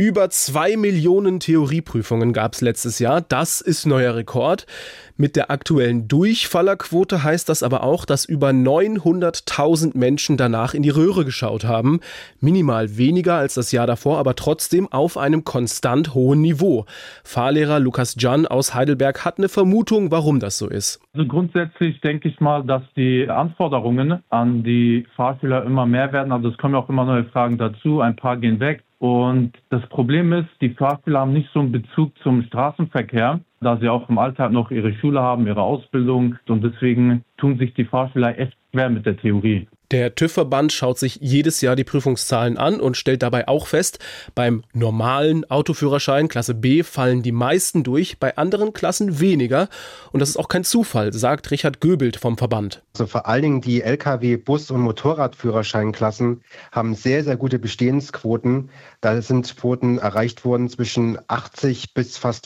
Über 2 Millionen Theorieprüfungen gab es letztes Jahr. Das ist neuer Rekord. Mit der aktuellen Durchfallerquote heißt das aber auch, dass über 900.000 Menschen danach in die Röhre geschaut haben. Minimal weniger als das Jahr davor, aber trotzdem auf einem konstant hohen Niveau. Fahrlehrer Lukas Can aus Heidelberg hat eine Vermutung, warum das so ist. Also grundsätzlich denke ich mal, dass die Anforderungen an die Fahrschüler immer mehr werden. Also es kommen auch immer neue Fragen dazu. Ein paar gehen weg. Und das Problem ist, die Fahrschüler haben nicht so einen Bezug zum Straßenverkehr, da sie auch im Alltag noch ihre Schule haben, ihre Ausbildung. Und deswegen tun sich die Fahrschüler echt schwer mit der Theorie. Der TÜV-Verband schaut sich jedes Jahr die Prüfungszahlen an und stellt dabei auch fest, beim normalen Autoführerschein Klasse B fallen die meisten durch, bei anderen Klassen weniger. Und das ist auch kein Zufall, sagt Richard Göbelt vom Verband. Also vor allen Dingen die Lkw-, Bus- und Motorradführerscheinklassen haben sehr, sehr gute Bestehensquoten. Da sind Quoten erreicht worden zwischen 80 bis fast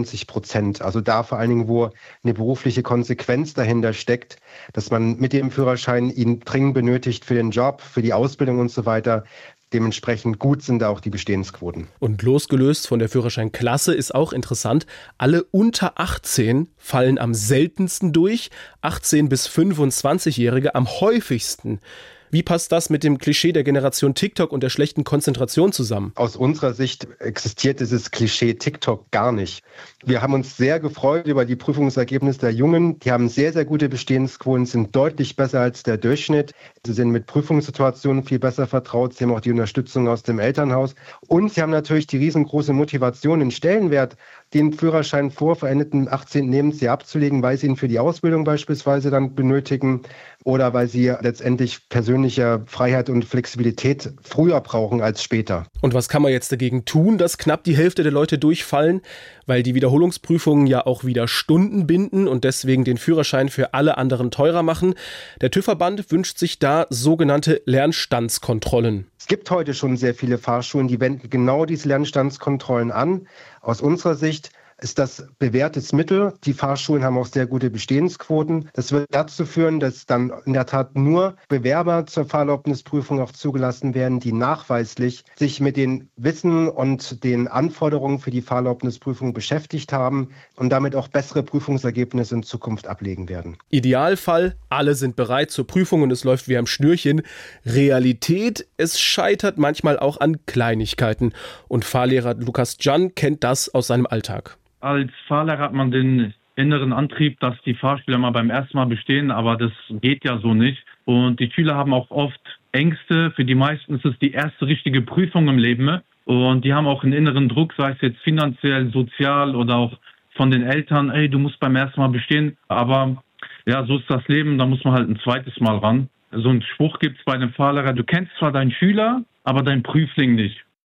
95%. Also da vor allen Dingen, wo eine berufliche Konsequenz dahinter steckt, dass man mit dem Führerschein ihn dringend benötigt für den Job, für die Ausbildung und so weiter. Dementsprechend gut sind da auch die Bestehensquoten. Und losgelöst von der Führerscheinklasse ist auch interessant, alle unter 18 fallen am seltensten durch, 18- bis 25-Jährige am häufigsten. Wie passt das mit dem Klischee der Generation TikTok und der schlechten Konzentration zusammen? Aus unserer Sicht existiert dieses Klischee TikTok gar nicht. Wir haben uns sehr gefreut über die Prüfungsergebnisse der Jungen. Die haben sehr, sehr gute Bestehensquoten, sind deutlich besser als der Durchschnitt. Sie sind mit Prüfungssituationen viel besser vertraut. Sie haben auch die Unterstützung aus dem Elternhaus. Und sie haben natürlich die riesengroße Motivation, den Stellenwert, den Führerschein vor verendeten 18. Lebensjahr abzulegen, weil sie ihn für die Ausbildung beispielsweise dann benötigen oder weil sie letztendlich persönliche Freiheit und Flexibilität früher brauchen als später. Und was kann man jetzt dagegen tun, dass knapp die Hälfte der Leute durchfallen? Weil die Wiederholungsprüfungen ja auch wieder Stunden binden und deswegen den Führerschein für alle anderen teurer machen. Der TÜV-Verband wünscht sich da sogenannte Lernstandskontrollen. Es gibt heute schon sehr viele Fahrschulen, die wenden genau diese Lernstandskontrollen an. Aus unserer Sicht ist das bewährtes Mittel. Die Fahrschulen haben auch sehr gute Bestehensquoten. Das wird dazu führen, dass dann in der Tat nur Bewerber zur Fahrerlaubnisprüfung auch zugelassen werden, die nachweislich sich mit den Wissen und den Anforderungen für die Fahrerlaubnisprüfung beschäftigt haben und damit auch bessere Prüfungsergebnisse in Zukunft ablegen werden. Idealfall, alle sind bereit zur Prüfung und es läuft wie am Schnürchen. Realität, es scheitert manchmal auch an Kleinigkeiten. Und Fahrlehrer Lukas Can kennt das aus seinem Alltag. Als Fahrlehrer hat man den inneren Antrieb, dass die Fahrschüler mal beim ersten Mal bestehen, aber das geht ja so nicht. Und die Schüler haben auch oft Ängste. Für die meisten ist es die erste richtige Prüfung im Leben. Und die haben auch einen inneren Druck, sei es jetzt finanziell, sozial oder auch von den Eltern. Ey, du musst beim ersten Mal bestehen. Aber ja, so ist das Leben, da muss man halt ein zweites Mal ran. So einen Spruch gibt es bei einem Fahrlehrer: Du kennst zwar deinen Schüler, aber deinen Prüfling nicht.